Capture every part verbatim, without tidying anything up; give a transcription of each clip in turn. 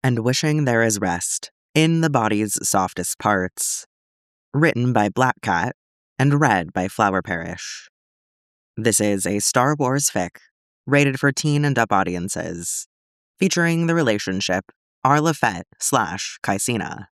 and wishing there is rest in the body's softest parts. Written by Black Cat and read by Flower Parish. This is a Star Wars fic, rated for teen and up audiences, featuring the relationship Arla Fett slash Kysena.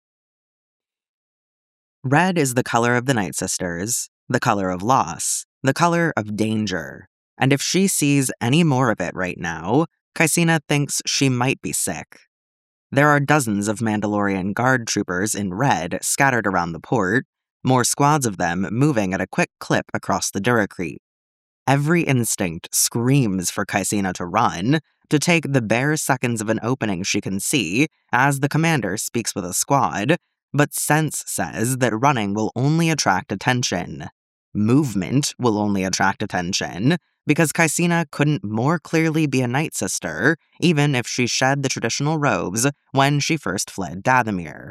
Red is the color of the Night Sisters, the color of loss, the color of danger, and if she sees any more of it right now, Kysena thinks she might be sick. There are dozens of Mandalorian guard troopers in red scattered around the port, more squads of them moving at a quick clip across the Duracrete. Every instinct screams for Kysena to run, to take the bare seconds of an opening she can see as the commander speaks with a squad, but sense says that running will only attract attention. Movement will only attract attention, because Kysena couldn't more clearly be a Night Sister, even if she shed the traditional robes when she first fled Dathomir.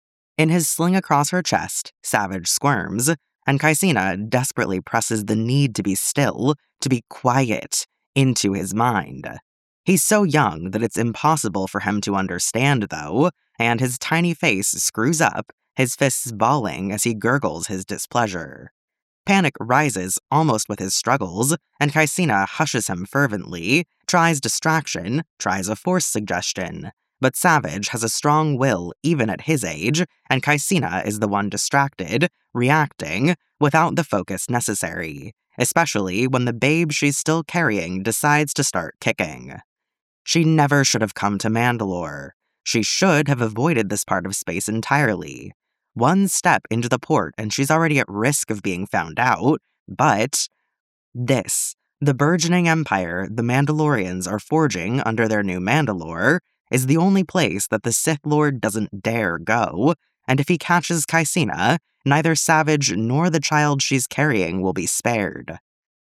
In his sling across her chest, Savage squirms, and Kysena desperately presses the need to be still, to be quiet, into his mind. He's so young that it's impossible for him to understand, though, and his tiny face screws up, his fists balling as he gurgles his displeasure. Panic rises almost with his struggles, and Kysena hushes him fervently, tries distraction, tries a force suggestion. But Savage has a strong will even at his age, and Kysena is the one distracted, reacting, without the focus necessary, especially when the babe she's still carrying decides to start kicking. She never should have come to Mandalore. She should have avoided this part of space entirely. One step into the port and she's already at risk of being found out, but this, the burgeoning empire the Mandalorians are forging under their new Mandalore, is the only place that the Sith Lord doesn't dare go, and if he catches Kysena, neither Savage nor the child she's carrying will be spared.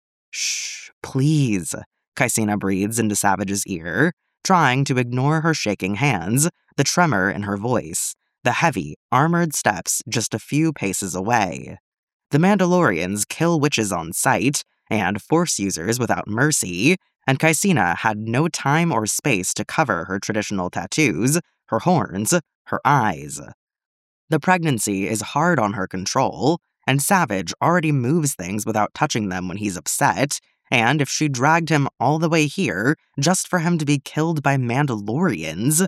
Shh, please, Kysena breathes into Savage's ear, trying to ignore her shaking hands, the tremor in her voice, the heavy, armored steps just a few paces away. The Mandalorians kill witches on sight, and Force users without mercy, and Kysena had no time or space to cover her traditional tattoos, her horns, her eyes. The pregnancy is hard on her control, and Savage already moves things without touching them when he's upset, and if she dragged him all the way here just for him to be killed by Mandalorians...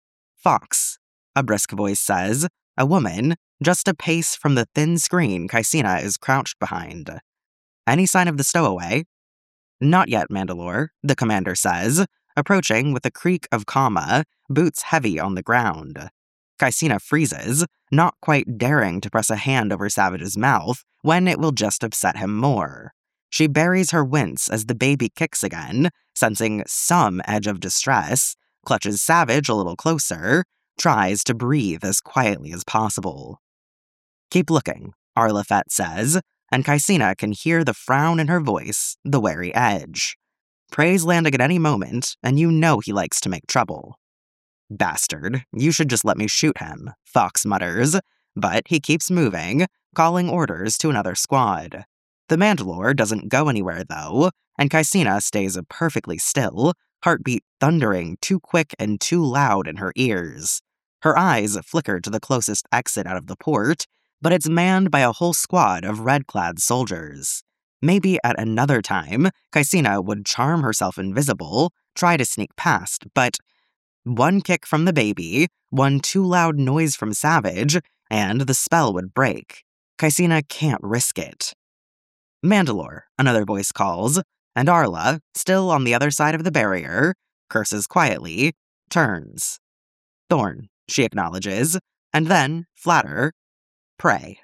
Fox, a brisk voice says, a woman, just a pace from the thin screen Kysena is crouched behind. Any sign of the stowaway? Not yet, Mandalore, the commander says, approaching with a creak of comma, boots heavy on the ground. Kysena freezes, not quite daring to press a hand over Savage's mouth when it will just upset him more. She buries her wince as the baby kicks again, sensing some edge of distress, clutches Savage a little closer, tries to breathe as quietly as possible. Keep looking, Arla Fett says, and Kysena can hear the frown in her voice, the wary edge. Prey's landing at any moment, and you know he likes to make trouble. Bastard, you should just let me shoot him, Fox mutters, but he keeps moving, calling orders to another squad. The Mandalore doesn't go anywhere, though, and Kysena stays perfectly still, heartbeat thundering too quick and too loud in her ears. Her eyes flicker to the closest exit out of the port, but it's manned by a whole squad of red-clad soldiers. Maybe at another time, Kysena would charm herself invisible, try to sneak past, but one kick from the baby, one too loud noise from Savage, and the spell would break. Kysena can't risk it. Mandalore, another voice calls, and Arla, still on the other side of the barrier, curses quietly, turns. Thorn, she acknowledges, and then, flatter, Prey.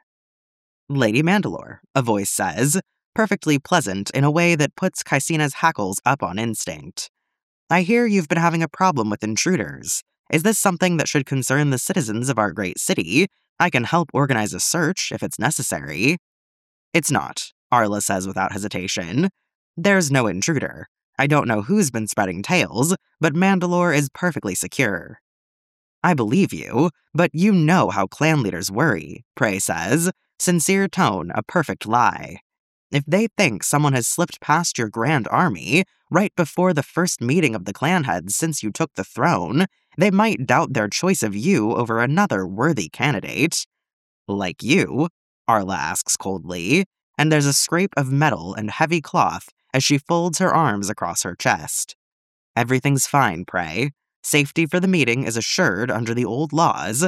Lady Mandalore, a voice says, perfectly pleasant in a way that puts Kysena's hackles up on instinct. I hear you've been having a problem with intruders. Is this something that should concern the citizens of our great city? I can help organize a search if it's necessary. It's not, Arla says without hesitation. There's no intruder. I don't know who's been spreading tales, but Mandalore is perfectly secure. I believe you, but you know how clan leaders worry, Prey says, sincere tone a perfect lie. If they think someone has slipped past your grand army, right before the first meeting of the clan heads since you took the throne, they might doubt their choice of you over another worthy candidate. Like you? Arla asks coldly, and there's a scrape of metal and heavy cloth as she folds her arms across her chest. Everything's fine, Prey. Safety for the meeting is assured under the old laws.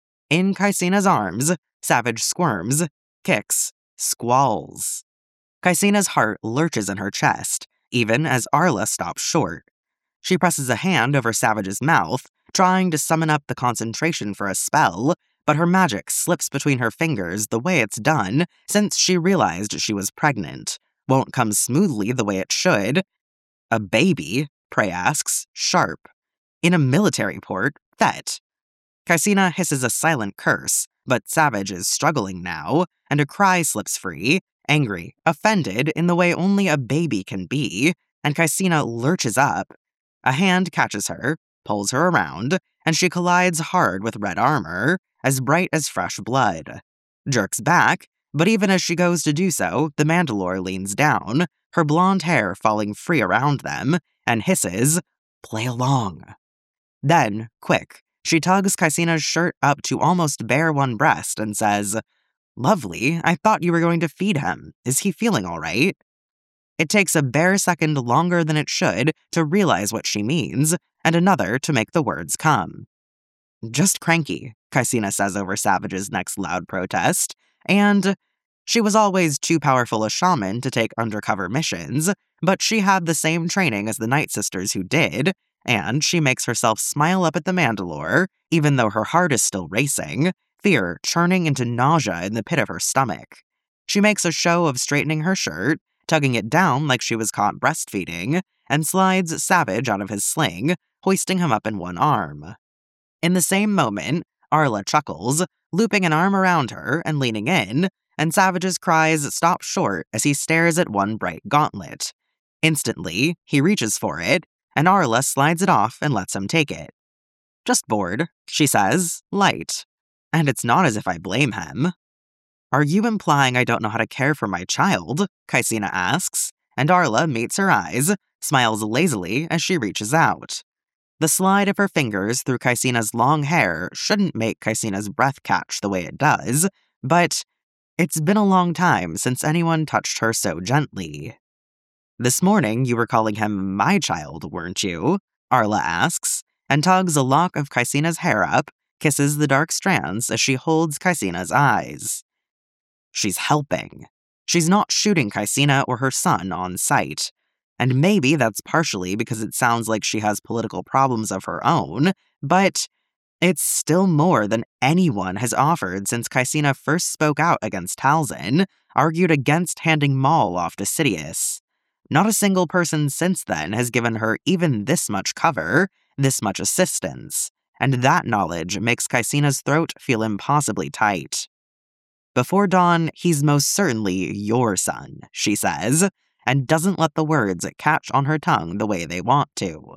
In Kaisena's arms, Savage squirms, kicks, squalls. Kaisena's heart lurches in her chest, even as Arla stops short. She presses a hand over Savage's mouth, trying to summon up the concentration for a spell, but her magic slips between her fingers the way it's done since she realized she was pregnant. Won't come smoothly the way it should. A baby? Prey asks, sharp. In a military port, Thet. Kaisena hisses a silent curse, but Savage is struggling now, and a cry slips free, angry, offended in the way only a baby can be, and Kaisena lurches up. A hand catches her, pulls her around, and she collides hard with red armor, as bright as fresh blood. Jerks back, but even as she goes to do so, the Mandalore leans down, her blonde hair falling free around them, and hisses, "Play along." Then, quick, she tugs Kaisena's shirt up to almost bare one breast and says, "Lovely, I thought you were going to feed him. Is he feeling all right?" It takes a bare second longer than it should to realize what she means, and another to make the words come. "Just cranky," Kaisena says over Savage's next loud protest, and she was always too powerful a shaman to take undercover missions, but she had the same training as the Night Sisters who did, and she makes herself smile up at the Mandalore, even though her heart is still racing, fear churning into nausea in the pit of her stomach. She makes a show of straightening her shirt, tugging it down like she was caught breastfeeding, and slides Savage out of his sling, hoisting him up in one arm. In the same moment, Arla chuckles, looping an arm around her and leaning in, and Savage's cries stop short as he stares at one bright gauntlet. Instantly, he reaches for it, and Arla slides it off and lets him take it. "Just bored," she says, light. And it's not as if I blame him. "Are you implying I don't know how to care for my child?" Kaisena asks, and Arla meets her eyes, smiles lazily as she reaches out. The slide of her fingers through Kaisena's long hair shouldn't make Kaisena's breath catch the way it does, but it's been a long time since anyone touched her so gently. "This morning you were calling him my child, weren't you?" Arla asks, and tugs a lock of Kaisena's hair up, kisses the dark strands as she holds Kaisena's eyes. She's helping. She's not shooting Kaisena or her son on sight. And maybe that's partially because it sounds like she has political problems of her own, but it's still more than anyone has offered since Kaisena first spoke out against Talzin, argued against handing Maul off to Sidious. Not a single person since then has given her even this much cover, this much assistance, and that knowledge makes Kaisena's throat feel impossibly tight. "Before dawn, he's most certainly your son," she says, and doesn't let the words catch on her tongue the way they want to.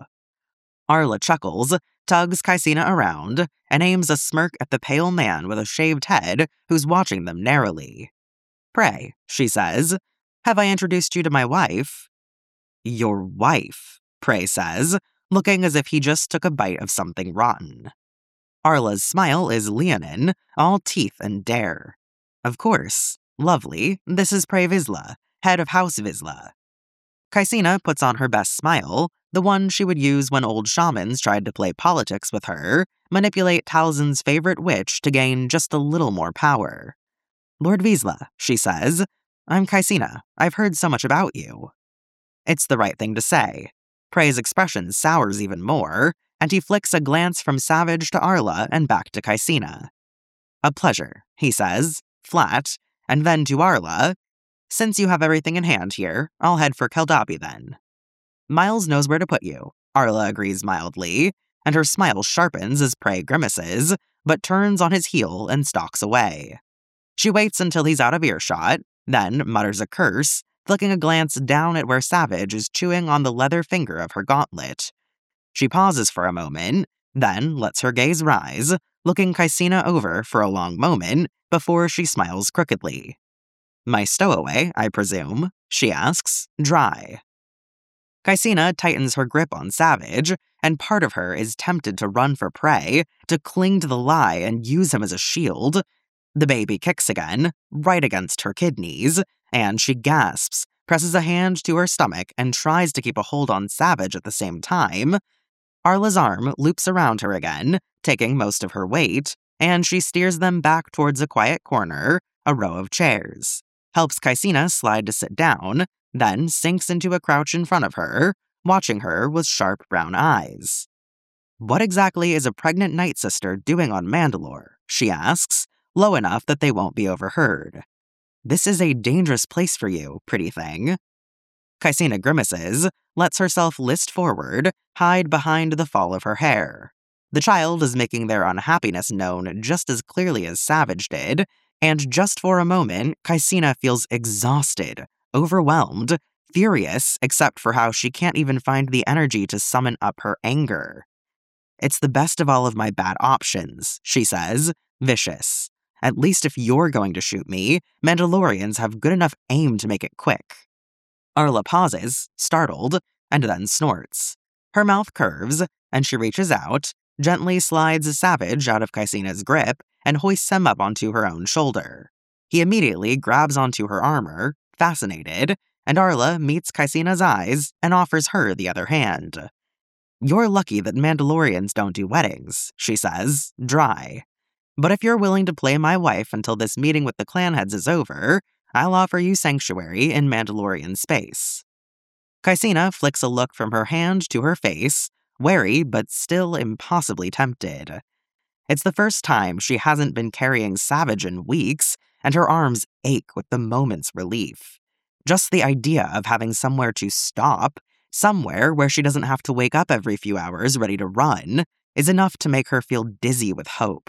Arla chuckles, tugs Kaisena around, and aims a smirk at the pale man with a shaved head who's watching them narrowly. "Pray," she says, "have I introduced you to my wife?" "Your wife," Prey says, looking as if he just took a bite of something rotten. Arla's smile is leonine, all teeth and dare. "Of course. Lovely, this is Prey Vizsla, head of House Vizsla." Kaisena puts on her best smile, the one she would use when old shamans tried to play politics with her, manipulate Talzin's favorite witch to gain just a little more power. "Lord Vizsla," she says, "I'm Kaisena. I've heard so much about you." It's the right thing to say. Prey's expression sours even more, and he flicks a glance from Savage to Arla and back to Kaisena. "A pleasure," he says, flat, and then to Arla, "Since you have everything in hand here, I'll head for Keldabi then." "Miles knows where to put you," Arla agrees mildly, and her smile sharpens as Prey grimaces, but turns on his heel and stalks away. She waits until he's out of earshot, then mutters a curse, flicking a glance down at where Savage is chewing on the leather finger of her gauntlet. She pauses for a moment, then lets her gaze rise, looking Kaisena over for a long moment before she smiles crookedly. "My stowaway, I presume?" she asks, dry. Kysina tightens her grip on Savage, and part of her is tempted to run for prey, to cling to the lie and use him as a shield. The baby kicks again, right against her kidneys, and she gasps, presses a hand to her stomach, and tries to keep a hold on Savage at the same time. Arla's arm loops around her again, taking most of her weight, and she steers them back towards a quiet corner, a row of chairs, helps Kysina slide to sit down, then sinks into a crouch in front of her, watching her with sharp brown eyes. "What exactly is a pregnant Night Sister doing on Mandalore?" she asks, low enough that they won't be overheard. "This is a dangerous place for you, pretty thing." Kysina grimaces, lets herself list forward, hide behind the fall of her hair. The child is making their unhappiness known just as clearly as Savage did, and just for a moment, Kysina feels exhausted, overwhelmed, furious, except for how she can't even find the energy to summon up her anger. "It's the best of all of my bad options," she says, vicious. "At least if you're going to shoot me, Mandalorians have good enough aim to make it quick." Arla pauses, startled, and then snorts. Her mouth curves, and she reaches out, gently slides Savage out of Kysina's grip, and hoists him up onto her own shoulder. He immediately grabs onto her armor, fascinated, and Arla meets Kysina's eyes and offers her the other hand. "You're lucky that Mandalorians don't do weddings," she says, dry. "But if you're willing to play my wife until this meeting with the clan heads is over, I'll offer you sanctuary in Mandalorian space." Kysina flicks a look from her hand to her face, wary but still impossibly tempted. It's the first time she hasn't been carrying Savage in weeks, and her arms ache with the moment's relief. Just the idea of having somewhere to stop, somewhere where she doesn't have to wake up every few hours ready to run, is enough to make her feel dizzy with hope.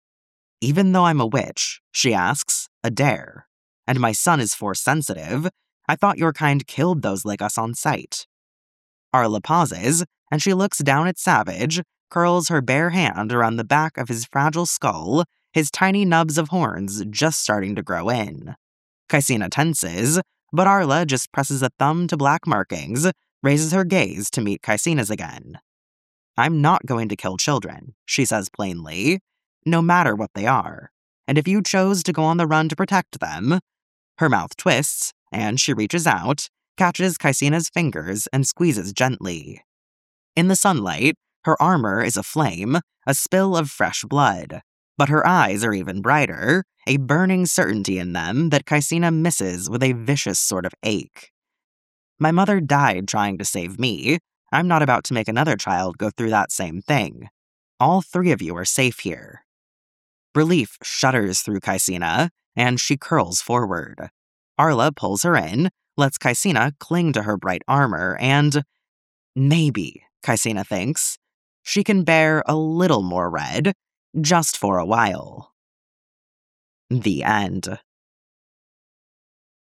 "Even though I'm a witch," she asks, a dare, "and my son is Force-sensitive, I thought your kind killed those like us on sight." Arla pauses, and she looks down at Savage, curls her bare hand around the back of his fragile skull, his tiny nubs of horns just starting to grow in. Kysina tenses, but Arla just presses a thumb to black markings, raises her gaze to meet Kysina's again. "I'm not going to kill children," she says plainly, "no matter what they are. And if you chose to go on the run to protect them—" Her mouth twists, and she reaches out, catches Kysina's fingers, and squeezes gently. In the sunlight, her armor is aflame, a spill of fresh blood. But her eyes are even brighter, a burning certainty in them that Kysina misses with a vicious sort of ache. "My mother died trying to save me. I'm not about to make another child go through that same thing. All three of you are safe here." Relief shudders through Kysina, and she curls forward. Arla pulls her in, lets Kysina cling to her bright armor, and maybe, Kysina thinks, she can bear a little more red, just for a while. The end.